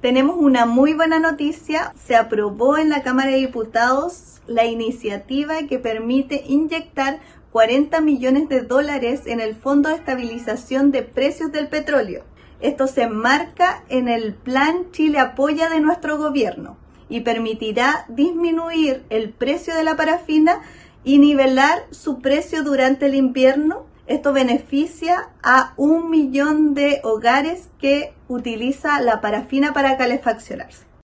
Tenemos una muy buena noticia. Se aprobó en la Cámara de Diputados la iniciativa que permite inyectar 40 millones de dólares en el Fondo de Estabilización de Precios del Petróleo. Esto se enmarca en el Plan Chile Apoya de nuestro gobierno y permitirá disminuir el precio de la parafina y nivelar su precio durante el invierno. Esto beneficia a 1 millón de hogares que utiliza la parafina para calefaccionarse.